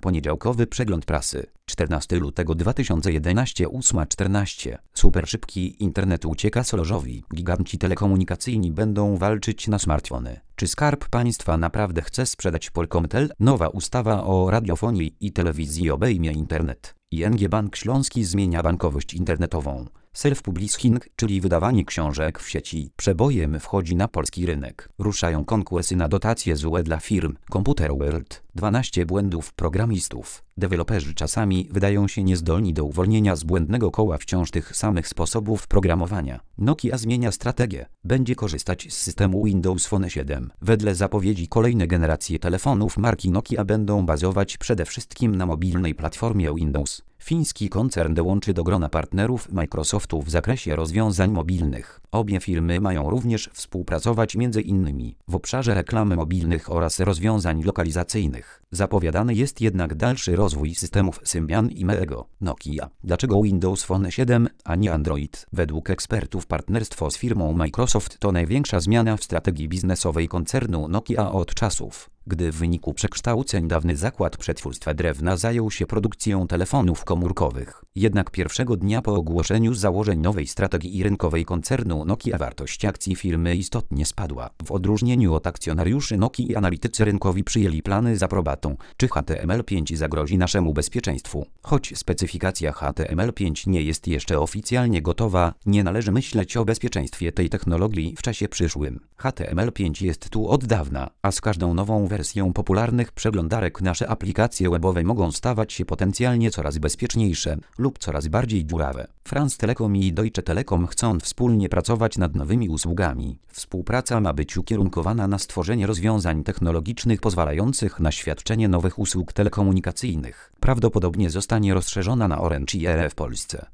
Poniedziałkowy przegląd prasy. 14 lutego 2011 8:14. Super szybki internet ucieka Solorzowi. Giganci telekomunikacyjni będą walczyć na smartfony. Czy Skarb Państwa naprawdę chce sprzedać Polkomtel? Nowa ustawa o radiofonii i telewizji obejmie internet. ING Bank Śląski zmienia bankowość internetową. Self-publishing, czyli wydawanie książek w sieci, przebojem wchodzi na polski rynek. Ruszają konkursy na dotacje złe dla firm. Computer World. 12 błędów programistów. Deweloperzy czasami wydają się niezdolni do uwolnienia z błędnego koła wciąż tych samych sposobów programowania. Nokia zmienia strategię. Będzie korzystać z systemu Windows Phone 7. Wedle zapowiedzi kolejne generacje telefonów marki Nokia będą bazować przede wszystkim na mobilnej platformie Windows. Fiński koncern dołączy do grona partnerów Microsoftu w zakresie rozwiązań mobilnych. Obie firmy mają również współpracować m.in. w obszarze reklamy mobilnych oraz rozwiązań lokalizacyjnych. Zapowiadany jest jednak dalszy rozwój systemów Symbian i Meego. Nokia. Dlaczego Windows Phone 7, a nie Android? Według ekspertów partnerstwo z firmą Microsoft to największa zmiana w strategii biznesowej koncernu Nokia od czasów, gdy w wyniku przekształceń dawny zakład przetwórstwa drewna zajął się produkcją telefonów komórkowych. Jednak pierwszego dnia po ogłoszeniu założeń nowej strategii rynkowej koncernu Nokia wartość akcji firmy istotnie spadła. W odróżnieniu od akcjonariuszy Nokii analitycy rynkowi przyjęli plany z aprobatą. Czy HTML5 zagrozi naszemu bezpieczeństwu? Choć specyfikacja HTML5 nie jest jeszcze oficjalnie gotowa, nie należy myśleć o bezpieczeństwie tej technologii w czasie przyszłym. HTML5 jest tu od dawna, a z każdą nową wersją popularnych przeglądarek nasze aplikacje webowe mogą stawać się potencjalnie coraz bezpieczniejsze lub coraz bardziej dziurawe. France Telecom i Deutsche Telekom chcą wspólnie pracować nad nowymi usługami. Współpraca ma być ukierunkowana na stworzenie rozwiązań technologicznych pozwalających na świadczenie nowych usług telekomunikacyjnych. Prawdopodobnie zostanie rozszerzona na Orange i ERE w Polsce.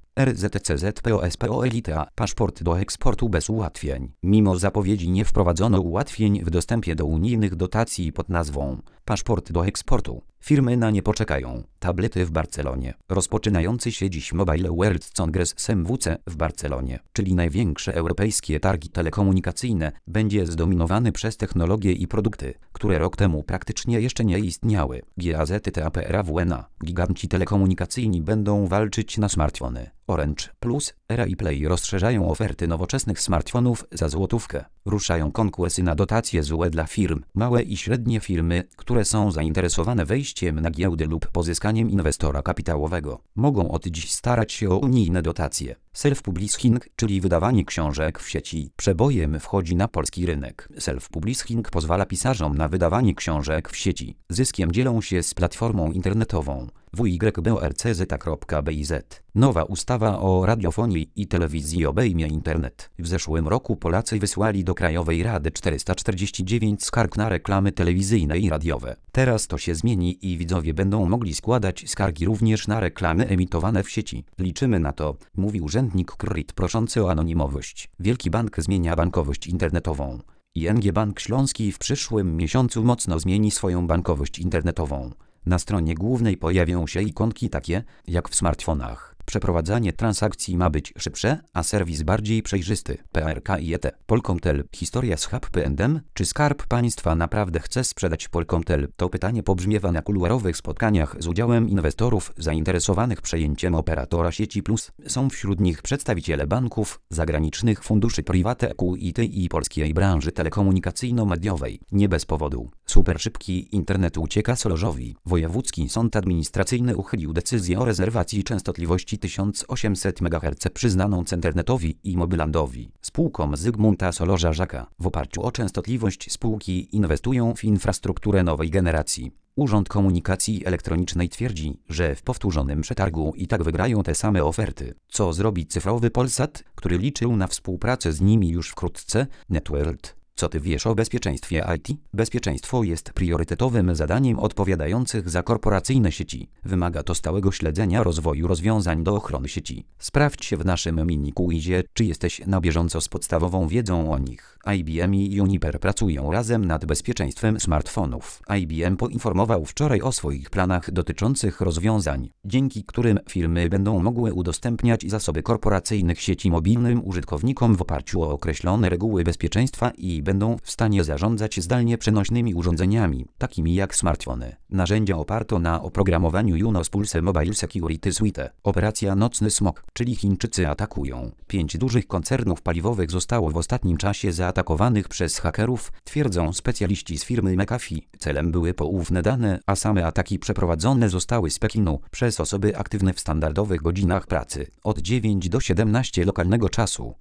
RZTCZ-POSPO Elite paszport do eksportu bez ułatwień. Mimo zapowiedzi nie wprowadzono ułatwień w dostępie do unijnych dotacji pod nazwą paszport do eksportu. Firmy na nie poczekają. Tablety w Barcelonie. Rozpoczynający się dziś Mobile World Congress SMWC w Barcelonie, czyli największe europejskie targi telekomunikacyjne, będzie zdominowany przez technologie i produkty, które rok temu praktycznie jeszcze nie istniały. GAZTAPRAWNA. Giganci telekomunikacyjni będą walczyć na smartfony. Orange Plus, ERA i Play rozszerzają oferty nowoczesnych smartfonów za złotówkę. Ruszają konkursy na dotacje złe dla firm. Małe i średnie firmy, które są zainteresowane wejściem na giełdę lub pozyskaniem inwestora kapitałowego, mogą od dziś starać się o unijne dotacje. Self-publishing, czyli wydawanie książek w sieci, przebojem wchodzi na polski rynek. Self-publishing pozwala pisarzom na wydawanie książek w sieci. Zyskiem dzielą się z platformą internetową wYBORCZ.biz. Nowa ustawa o radiofonii i telewizji obejmie internet. W zeszłym roku Polacy wysłali do Krajowej Rady 449 skarg na reklamy telewizyjne i radiowe. Teraz to się zmieni i widzowie będą mogli składać skargi również na reklamy emitowane w sieci. Liczymy na to, mówił urzędnik KRIT proszący o anonimowość. Wielki Bank zmienia bankowość internetową. ING Bank Śląski w przyszłym miesiącu mocno zmieni swoją bankowość internetową. Na stronie głównej pojawią się ikonki takie, jak w smartfonach. Przeprowadzanie transakcji ma być szybsze, a serwis bardziej przejrzysty. PRK-IET. Polkomtel. Historia z Happy-Endem. Czy Skarb Państwa naprawdę chce sprzedać Polkomtel? To pytanie pobrzmiewa na kuluarowych spotkaniach z udziałem inwestorów zainteresowanych przejęciem operatora sieci Plus. Są wśród nich przedstawiciele banków, zagranicznych funduszy private equity i polskiej branży telekomunikacyjno-mediowej. Nie bez powodu. Super szybki internet ucieka Solorzowi. Wojewódzki Sąd Administracyjny uchylił decyzję o rezerwacji częstotliwości 1800 MHz przyznaną Centernetowi i Mobylandowi. Spółkom Zygmunta Solorza-Żaka w oparciu o częstotliwość spółki inwestują w infrastrukturę nowej generacji. Urząd Komunikacji Elektronicznej twierdzi, że w powtórzonym przetargu i tak wygrają te same oferty. Co zrobi cyfrowy Polsat, który liczył na współpracę z nimi już wkrótce? NetWorld. Co ty wiesz o bezpieczeństwie IT? Bezpieczeństwo jest priorytetowym zadaniem odpowiadających za korporacyjne sieci. Wymaga to stałego śledzenia rozwoju rozwiązań do ochrony sieci. Sprawdź się w naszym mini-quizie, czy jesteś na bieżąco z podstawową wiedzą o nich. IBM i Juniper pracują razem nad bezpieczeństwem smartfonów. IBM poinformował wczoraj o swoich planach dotyczących rozwiązań, dzięki którym firmy będą mogły udostępniać zasoby korporacyjnych sieci mobilnym użytkownikom w oparciu o określone reguły bezpieczeństwa i będą w stanie zarządzać zdalnie przenośnymi urządzeniami, takimi jak smartfony. Narzędzia oparto na oprogramowaniu Junos Pulse Mobile Security Suite. Operacja Nocny Smok, czyli Chińczycy atakują. 5 dużych koncernów paliwowych zostało w ostatnim czasie zaatakowanych przez hakerów, twierdzą specjaliści z firmy McAfee. Celem były poufne dane, a same ataki przeprowadzone zostały z Pekinu przez osoby aktywne w standardowych godzinach pracy od 9 do 17 lokalnego czasu.